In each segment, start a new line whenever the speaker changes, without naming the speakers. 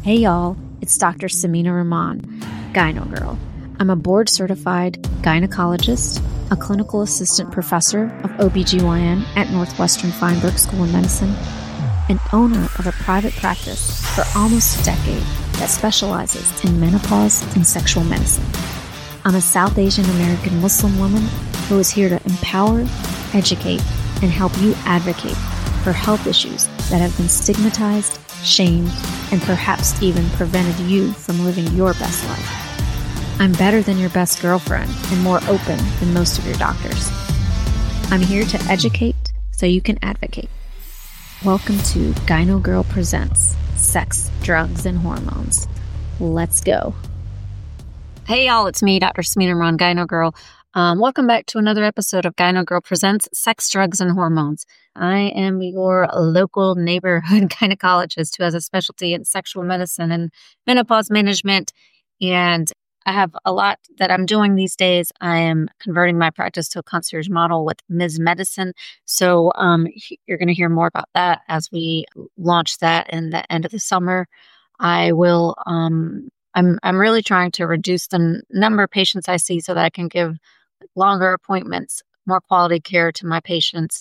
Hey y'all, it's Dr. Samina Rahman, Gyno Girl. I'm a board-certified gynecologist, a clinical assistant professor of OBGYN at Northwestern Feinberg School of Medicine, and owner of a private practice for almost a decade that specializes in menopause and sexual medicine. I'm a South Asian American Muslim woman who is here to empower, educate, and help you advocate for health issues that have been stigmatized, shamed, and perhaps even prevented you from living your best life. I'm better than your best girlfriend and more open than most of your doctors. I'm here to educate so you can advocate. Welcome to Gyno Girl Presents Sex, Drugs, and Hormones. Let's go. Hey y'all, it's me, Dr. Samina Rahman, Gyno Girl. Welcome back to another episode of Gyno Girl Presents Sex, Drugs, and Hormones. I am your local neighborhood gynecologist who has a specialty in sexual medicine and menopause management. And I have a lot that I'm doing these days. I am converting my practice to a concierge model with Ms. Medicine. So you're going to hear more about that as we launch that in the end of the summer. I will, I'm really trying to reduce the number of patients I see so that I can give longer appointments, more quality care to my patients,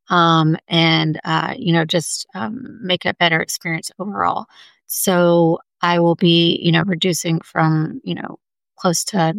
and make it a better experience overall. So I will be, reducing from, close to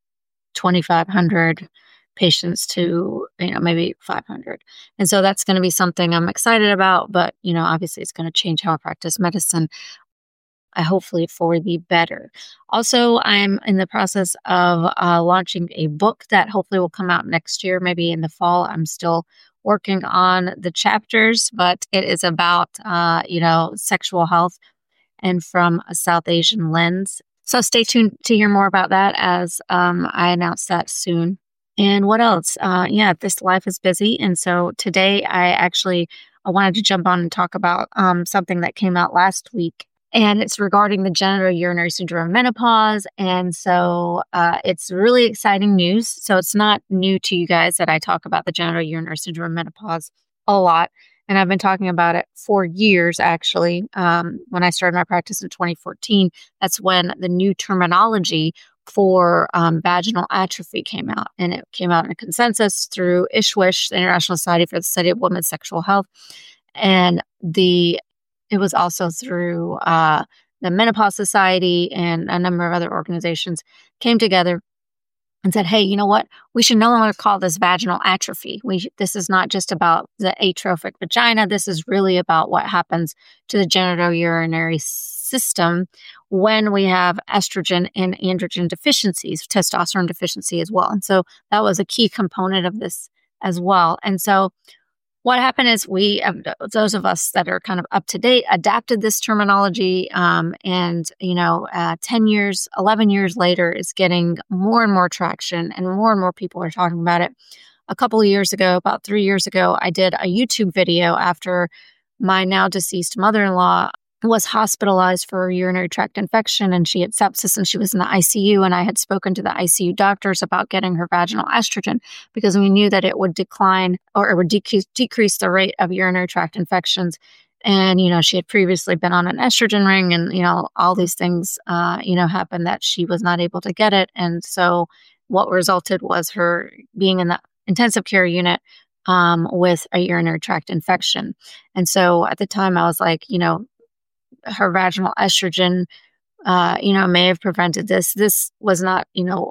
2,500 patients to, maybe 500. And so that's going to be something I'm excited about, but, obviously it's going to change how I practice medicine. Hopefully for the better. Also, I'm in the process of launching a book that hopefully will come out next year, maybe in the fall. I'm still working on the chapters, but it is about, sexual health and from a South Asian lens. So stay tuned to hear more about that as I announce that soon. And what else? This life is busy. And so today I wanted to jump on and talk about something that came out last week. And it's regarding the genitourinary syndrome of menopause. And so it's really exciting news. So it's not new to you guys that I talk about the genitourinary syndrome of menopause a lot. And I've been talking about it for years, actually. When I started my practice in 2014, that's when the new terminology for vaginal atrophy came out. And it came out in a consensus through ISSWSH, the International Society for the Study of Women's Sexual Health. And it was also through the Menopause Society and a number of other organizations came together and said, hey, you know what? We should no longer call this vaginal atrophy. This is not just about the atrophic vagina. This is really about what happens to the genitourinary system when we have estrogen and androgen deficiencies, testosterone deficiency as well. And so that was a key component of this as well. And so what happened is those of us that are kind of up to date, adapted this terminology, 10 years, 11 years later, is getting more and more traction and more people are talking about it. A couple of years ago, about 3 years ago, I did a YouTube video after my now deceased mother-in-law was hospitalized for a urinary tract infection and she had sepsis and she was in the ICU, and I had spoken to the ICU doctors about getting her vaginal estrogen because we knew that it would decline or it would decrease the rate of urinary tract infections. And, she had previously been on an estrogen ring and, all these things, happened that she was not able to get it. And so what resulted was her being in the intensive care unit with a urinary tract infection. And so at the time I was like, her vaginal estrogen, may have prevented this. This was not,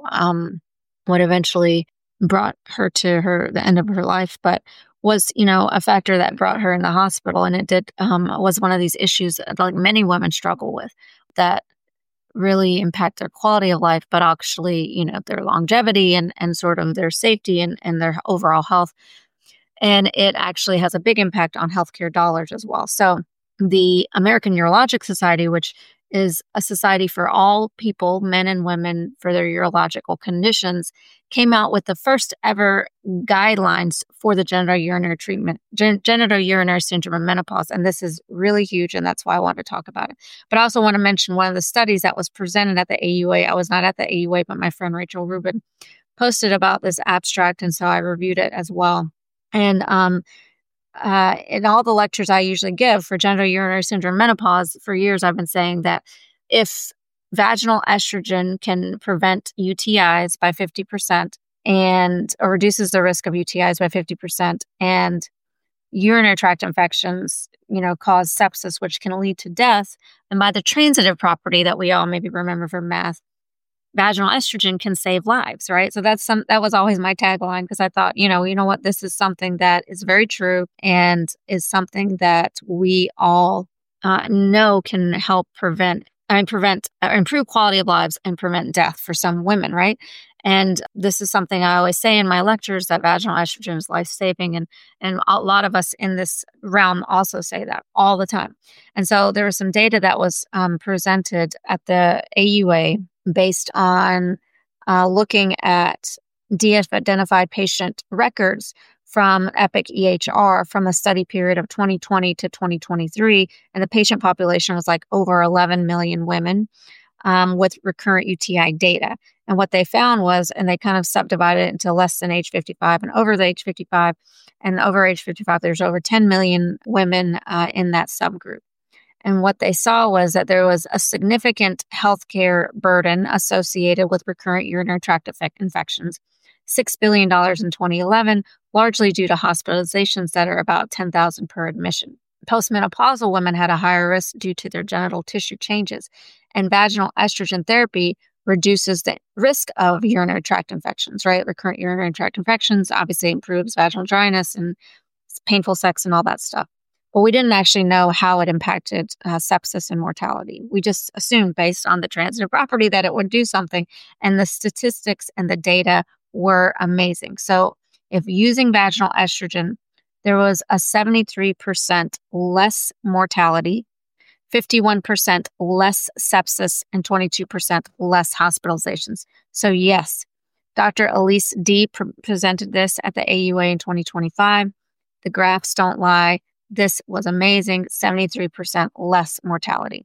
what eventually brought her to the end of her life, but was, a factor that brought her in the hospital. And it was one of these issues that like many women struggle with that really impact their quality of life, but actually, their longevity and sort of their safety and their overall health. And it actually has a big impact on healthcare dollars as well. So the American Urologic Society, which is a society for all people, men and women, for their urological conditions, came out with the first ever guidelines for the genitourinary treatment, genitourinary syndrome of menopause. And this is really huge, and that's why I want to talk about it. But I also want to mention one of the studies that was presented at the AUA. I was not at the AUA, but my friend Rachel Rubin posted about this abstract, and so I reviewed it as well. And in all the lectures I usually give for genital urinary syndrome menopause, for years I've been saying that if vaginal estrogen can prevent UTIs by 50% or reduces the risk of UTIs by 50%, and urinary tract infections, cause sepsis, which can lead to death, and by the transitive property that we all maybe remember from math, vaginal estrogen can save lives, right? So that was always my tagline, because I thought, you know what, this is something that is very true and is something that we all know can help improve quality of lives and prevent death for some women, right? And this is something I always say in my lectures, that vaginal estrogen is life-saving. And a lot of us in this realm also say that all the time. And so there was some data that was presented at the AUA based on looking at de-identified patient records from EPIC EHR from the study period of 2020 to 2023. And the patient population was like over 11 million women with recurrent UTI data. And what they found was, and they kind of subdivided it into less than age 55 and over the age 55. And over age 55, there's over 10 million women in that subgroup. And what they saw was that there was a significant healthcare burden associated with recurrent urinary tract infections, $6 billion in 2011, largely due to hospitalizations that are about 10,000 per admission. Postmenopausal women had a higher risk due to their genital tissue changes, and vaginal estrogen therapy reduces the risk of urinary tract infections, right? Recurrent urinary tract infections obviously improves vaginal dryness and painful sex and all that stuff. But we didn't actually know how it impacted sepsis and mortality. We just assumed, based on the transitive property, that it would do something. And the statistics and the data were amazing. So if using vaginal estrogen, there was a 73% less mortality, 51% less sepsis, and 22% less hospitalizations. So yes, Dr. Elise D. presented this at the AUA in 2025. The graphs don't lie. This was amazing, 73% less mortality.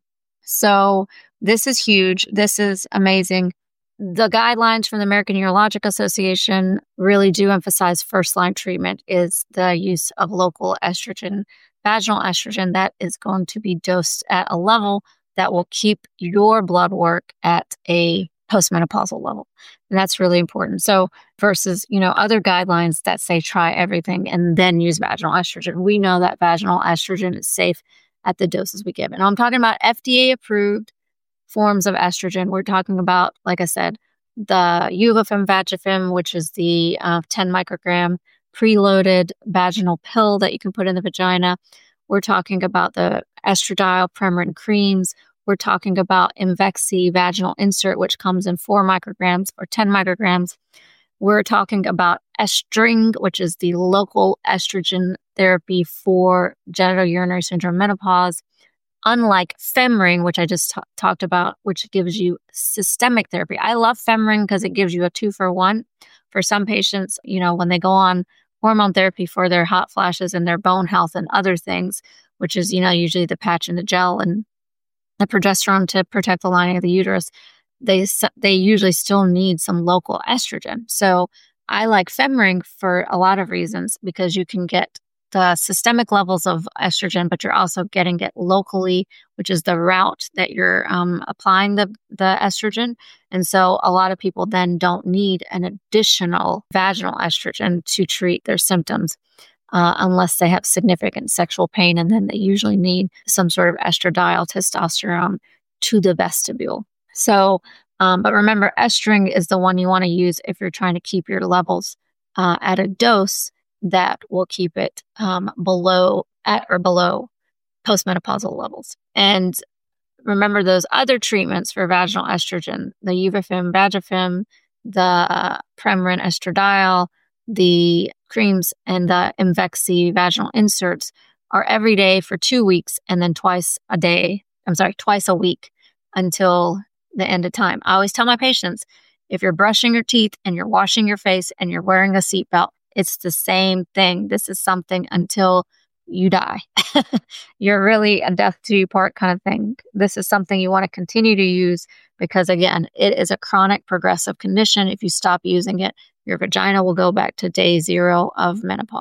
So this is huge. This is amazing. The guidelines from the American Urologic Association really do emphasize first-line treatment is the use of local estrogen, vaginal estrogen, that is going to be dosed at a level that will keep your blood work at a postmenopausal level. And that's really important. So versus, other guidelines that say try everything and then use vaginal estrogen. We know that vaginal estrogen is safe at the doses we give. And I'm talking about FDA approved forms of estrogen. We're talking about, like I said, the Uvifem Vagifem, which is the 10 microgram preloaded vaginal pill that you can put in the vagina. We're talking about the estradiol Premarin creams. We're talking about Imvexxy vaginal insert, which comes in 4 micrograms or 10 micrograms. We're talking about Estring, which is the local estrogen therapy for genital urinary syndrome menopause. Unlike Femring, which I just talked about, which gives you systemic therapy. I love Femring because it gives you a 2-for-1. For some patients, when they go on hormone therapy for their hot flashes and their bone health and other things, which is, usually the patch and the gel and the progesterone to protect the lining of the uterus, they usually still need some local estrogen. So I like Femring for a lot of reasons, because you can get the systemic levels of estrogen, but you're also getting it locally, which is the route that you're applying the estrogen. And so a lot of people then don't need an additional vaginal estrogen to treat their symptoms unless they have significant sexual pain. And then they usually need some sort of estradiol testosterone to the vestibule. So, but remember, Estring is the one you want to use if you're trying to keep your levels at a dose that will keep it below postmenopausal levels. And remember those other treatments for vaginal estrogen, the Uvifem Vagifem, the Premarin estradiol, the creams, and the Imvexxy vaginal inserts are every day for 2 weeks, and then twice a week until the end of time. I always tell my patients, if you're brushing your teeth and you're washing your face and you're wearing a seatbelt, it's the same thing. This is something until you die. You're really a death to you part kind of thing. This is something you want to continue to use because, again, it is a chronic progressive condition. If you stop using it, your vagina will go back to day 0 of menopause.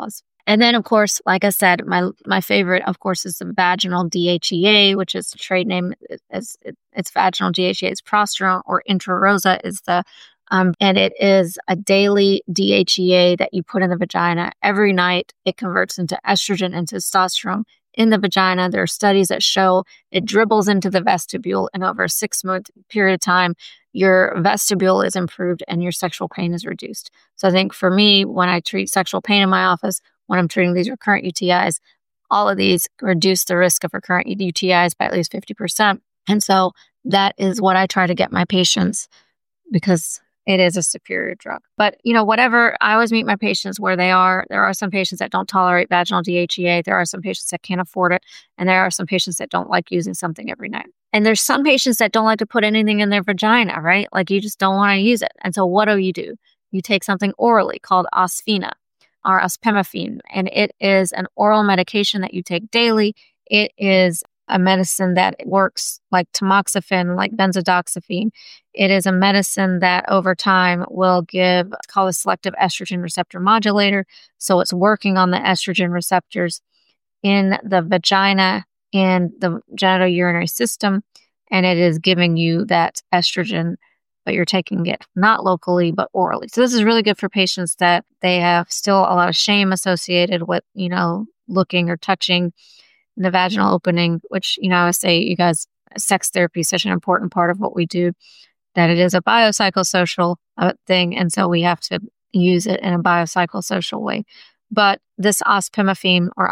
And then, of course, like I said, my favorite, of course, is the vaginal DHEA, which is the trade name. It's vaginal DHEA is prosterone, or Intrarosa is the, and it is a daily DHEA that you put in the vagina every night. It converts into estrogen and testosterone in the vagina. There are studies that show it dribbles into the vestibule, and over a 6-month period of time, your vestibule is improved and your sexual pain is reduced. So I think for me, when I treat sexual pain in my office, when I'm treating these recurrent UTIs, all of these reduce the risk of recurrent UTIs by at least 50%. And so that is what I try to get my patients, because it is a superior drug. But, whatever, I always meet my patients where they are. There are some patients that don't tolerate vaginal DHEA. There are some patients that can't afford it. And there are some patients that don't like using something every night. And there's some patients that don't like to put anything in their vagina, right? Like, you just don't want to use it. And so what do? You take something orally called Osphena or ospemifene, and it is an oral medication that you take daily. It is a medicine that works like tamoxifen, like benzodoxifene. It is a medicine that over time will give, it's called a selective estrogen receptor modulator. So it's working on the estrogen receptors in the vagina and the genitourinary system, and it is giving you that estrogen, but you're taking it not locally, but orally. So this is really good for patients that they have still a lot of shame associated with, looking or touching the vaginal opening, which, I say, you guys, sex therapy is such an important part of what we do, that it is a biopsychosocial thing. And so we have to use it in a biopsychosocial way. But this ospemifene or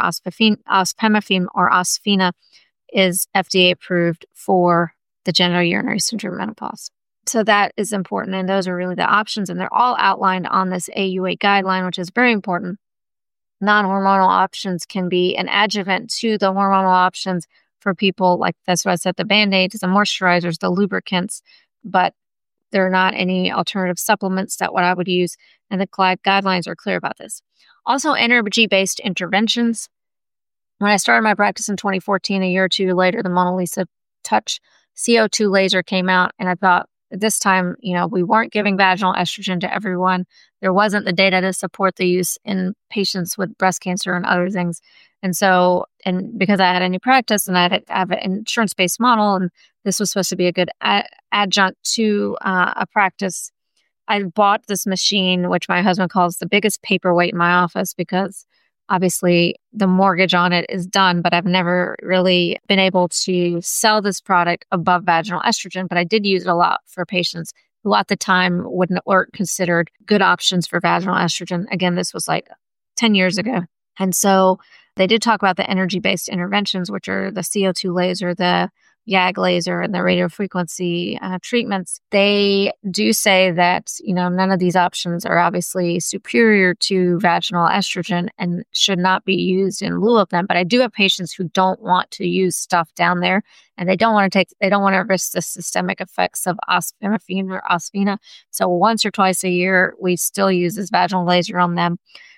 Osphena is FDA approved for the genitourinary syndrome menopause. So that is important. And those are really the options. And they're all outlined on this AUA guideline, which is very important. Non-hormonal options can be an adjuvant to the hormonal options for people. Like, that's what I said, the Band-Aids, the moisturizers, the lubricants, but there are not any alternative supplements that what I would use. And the guidelines are clear about this. Also, energy-based interventions. When I started my practice in 2014, a year or two later, the Mona Lisa Touch CO2 laser came out, and I thought, this time, we weren't giving vaginal estrogen to everyone. There wasn't the data to support the use in patients with breast cancer and other things. And so, and because I had a new practice and I have an insurance-based model, and this was supposed to be a good adjunct to a practice, I bought this machine, which my husband calls the biggest paperweight in my office, because obviously the mortgage on it is done, but I've never really been able to sell this product above vaginal estrogen. But I did use it a lot for patients who at the time weren't considered good options for vaginal estrogen. Again, this was like 10 years ago. And so they did talk about the energy-based interventions, which are the CO2 laser, the YAG laser, and the radiofrequency treatments. They do say that, none of these options are obviously superior to vaginal estrogen and should not be used in lieu of them. But I do have patients who don't want to use stuff down there, and they don't want to risk the systemic effects of ospemifene or Osphena. So once or twice a year, we still use this vaginal laser on them.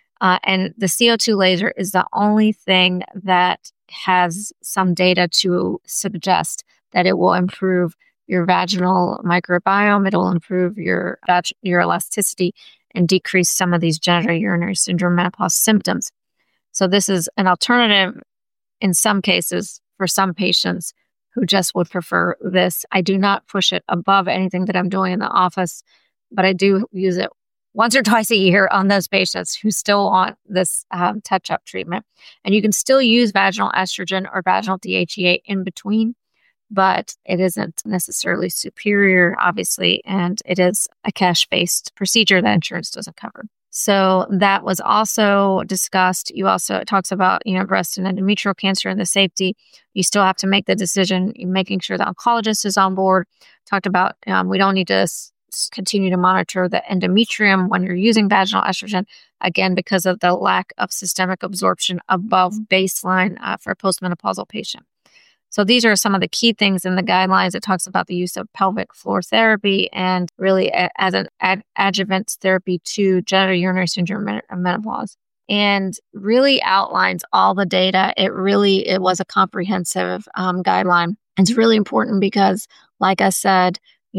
And the CO2 laser is the only thing that has some data to suggest that it will improve your vaginal microbiome. It'll improve your elasticity and decrease some of these genitourinary syndrome menopause symptoms. So this is an alternative in some cases for some patients who just would prefer this. I do not push it above anything that I'm doing in the office, but I do use it once or twice a year on those patients who still want this touch-up treatment. And you can still use vaginal estrogen or vaginal DHEA in between, but it isn't necessarily superior, obviously, and it is a cash-based procedure that insurance doesn't cover. So that was also discussed. It talks about, breast and endometrial cancer and the safety. You still have to make the decision, making sure the oncologist is on board. Talked about we don't need to continue to monitor the endometrium when you're using vaginal estrogen, again, because of the lack of systemic absorption above baseline for a postmenopausal patient. So these are some of the key things in the guidelines. It talks about the use of pelvic floor therapy and really as an adjuvant therapy to genitourinary syndrome menopause, and really outlines all the data. It was a comprehensive guideline. It's really important because, like I said,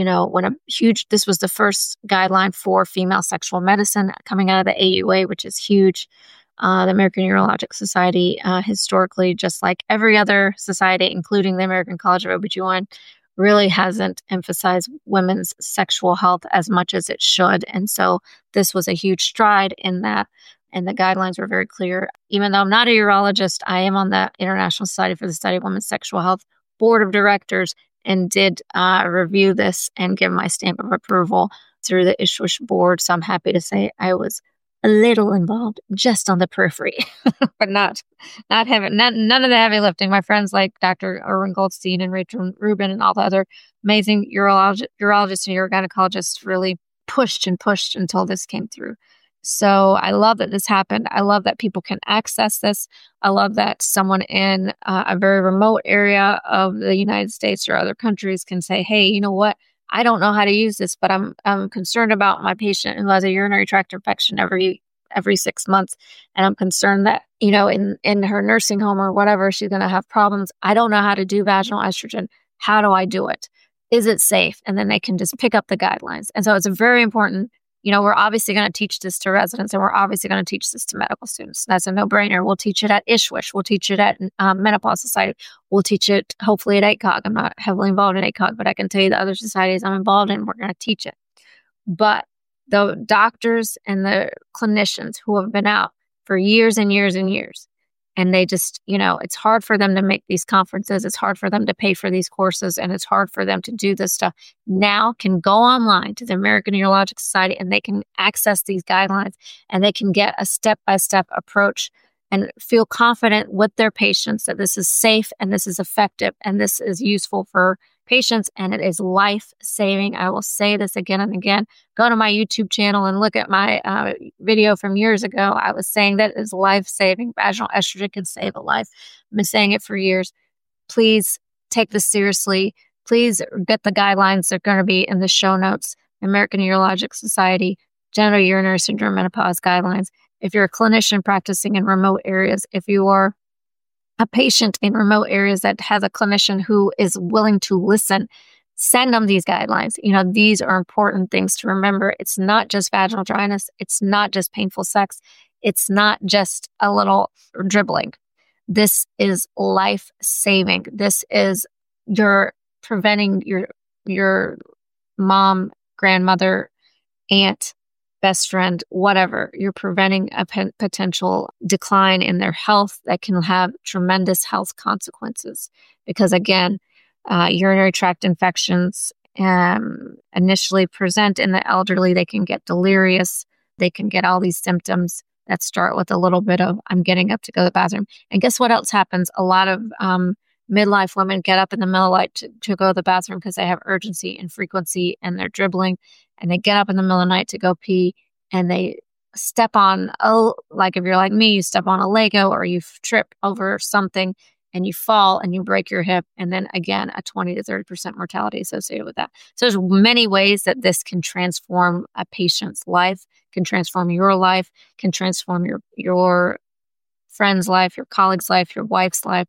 this was the first guideline for female sexual medicine coming out of the AUA, which is huge. The American Urologic Society, historically, just like every other society, including the American College of OBGYN, really hasn't emphasized women's sexual health as much as it should. And so this was a huge stride in that. And the guidelines were very clear. Even though I'm not a urologist, I am on the International Society for the Study of Women's Sexual Health board of directors and did review this and give my stamp of approval through the ISSWSH board. So I'm happy to say I was a little involved, just on the periphery, but not heavy, none of the heavy lifting. My friends like Dr. Erwin Goldstein and Rachel Rubin and all the other amazing urologists and urogynecologists really pushed and pushed until this came through. So I love that this happened. I love that people can access this. I love that someone in a very remote area of the United States or other countries can say, hey, you know what? I don't know how to use this, but I'm concerned about my patient who has a urinary tract infection every 6 months. And I'm concerned that, in her nursing home or whatever, she's going to have problems. I don't know how to do vaginal estrogen. How do I do it? Is it safe? And then they can just pick up the guidelines. And so it's a very important, we're obviously going to teach this to residents, and we're obviously going to teach this to medical students. That's a no-brainer. We'll teach it at ISSWSH. We'll teach it at Menopause Society. We'll teach it hopefully at ACOG. I'm not heavily involved in ACOG, but I can tell you the other societies I'm involved in, we're going to teach it. But the doctors and the clinicians who have been out for years and years and years, and they just, it's hard for them to make these conferences. It's hard for them to pay for these courses, and it's hard for them to do this stuff. Now can go online to the American Urologic Society, and they can access these guidelines, and they can get a step-by-step approach and feel confident with their patients that this is safe and this is effective and this is useful for patients, and it is life-saving. I will say this again and again. Go to my YouTube channel and look at my video from years ago. I was saying that it is life-saving. Vaginal estrogen can save a life. I've been saying it for years. Please take this seriously. Please get the guidelines. They're going to be in the show notes. American Urologic Society, genital urinary syndrome menopause guidelines. If you're a clinician practicing in remote areas, if you are a patient in remote areas that has a clinician who is willing to listen, send them these guidelines. These are important things to remember. It's not just vaginal dryness. It's not just painful sex. It's not just a little dribbling. This is life-saving. This is you're preventing your mom, grandmother, aunt, best friend, whatever. You're preventing a potential decline in their health that can have tremendous health consequences. Because again, urinary tract infections initially present in the elderly. They can get delirious. They can get all these symptoms that start with a little bit of, I'm getting up to go to the bathroom. And guess what else happens? A lot of midlife women get up in the middle of the night to go to the bathroom because they have urgency and frequency and they're dribbling, and they get up in the middle of the night to go pee, and they step on, like if you're like me, you step on a Lego or you trip over something and you fall and you break your hip. And then again, a 20 to 30% mortality associated with that. So there's many ways that this can transform a patient's life, can transform your life, can transform your friend's life, your colleague's life, your wife's life.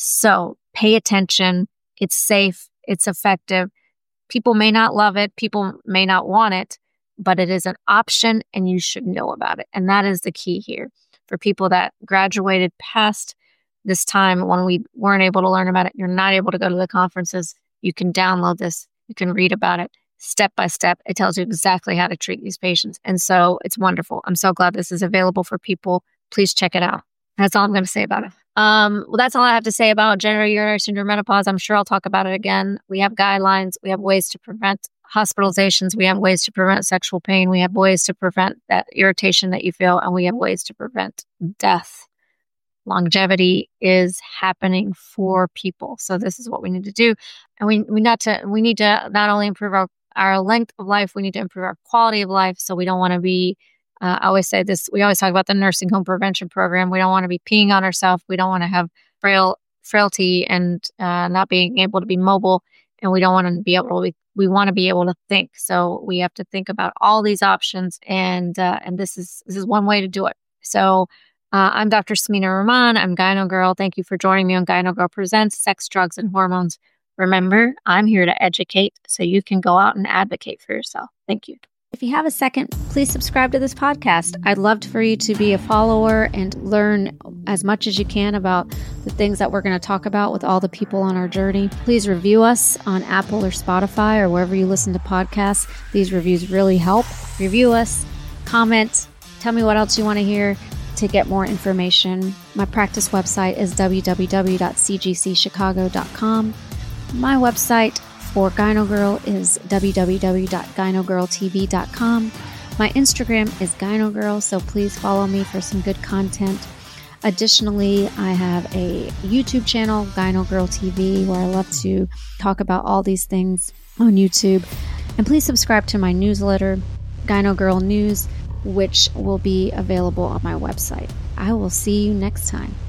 So pay attention. It's safe. It's effective. People may not love it. People may not want it, but it is an option and you should know about it. And that is the key here. For people that graduated past this time when we weren't able to learn about it, you're not able to go to the conferences, you can download this. You can read about it step by step. It tells you exactly how to treat these patients. And so it's wonderful. I'm so glad this is available for people. Please check it out. That's all I'm going to say about it. Well, that's all I have to say about genital urinary syndrome menopause. I'm sure I'll talk about it again. We have guidelines. We have ways to prevent hospitalizations. We have ways to prevent sexual pain. We have ways to prevent that irritation that you feel. And we have ways to prevent death. Longevity is happening for people. So this is what we need to do. And we need to not only improve our length of life, we need to improve our quality of life. So we don't want to be, I always say this, we always talk about the nursing home prevention program. We don't want to be peeing on ourselves. We don't want to have frailty and not being able to be mobile. And we don't want to be able to, we want to be able to think. So we have to think about all these options. And this is one way to do it. So I'm Dr. Smina Rahman. I'm Gyno Girl. Thank you for joining me on Gyno Girl Presents Sex, Drugs, and Hormones. Remember, I'm here to educate so you can go out and advocate for yourself. Thank you. If you have a second, please subscribe to this podcast. I'd love for you to be a follower and learn as much as you can about the things that we're going to talk about with all the people on our journey. Please review us on Apple or Spotify or wherever you listen to podcasts. These reviews really help. Review us, comment, tell me what else you want to hear to get more information. My practice website is www.cgcchicago.com. My website for Gyno Girl is www.gynogirltv.com. My Instagram is Gyno Girl, so please follow me for some good content. Additionally, I have a YouTube channel, Gyno Girl TV, where I love to talk about all these things on YouTube. And please subscribe to my newsletter, Gyno Girl News, which will be available on my website. I will see you next time.